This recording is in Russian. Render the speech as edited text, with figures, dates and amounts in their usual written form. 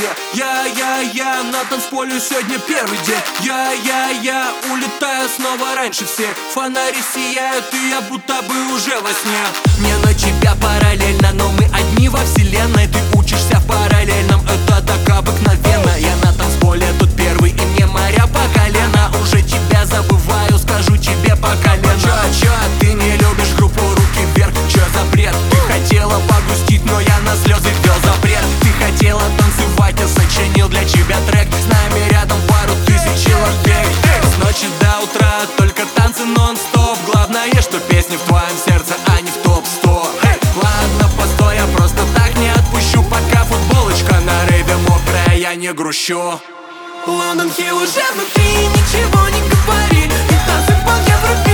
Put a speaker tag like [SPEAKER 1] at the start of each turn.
[SPEAKER 1] Я на танцполе сегодня первый день. Я улетаю снова раньше всех. Фонари сияют, и я будто бы уже во сне. Мне на тебя параллельно, но мы одни во вселенной. Ты учишься в параллельном, это так обыкновенно. Я на танцполе тут первый, и мне моря по колено. Уже тебя забываю, скажу тебе по колено. Чё, ты не любишь группу «Руки вверх»? Чё за бред? Ты хотела погрустить, но я на слезы ввел запрет. Ты хотела танцевать, я сочинил для тебя трек. С нами рядом пару тысяч человек. С ночи до утра только танцы нон-стоп. Главное, что песни в твоем сердце, а не в топ-100. Ладно, постой, я просто так не отпущу. Пока футболочка на рейве мокрая, я не грущу.
[SPEAKER 2] Лондон Хилл уже внутри, ничего не говори. И танцевал я в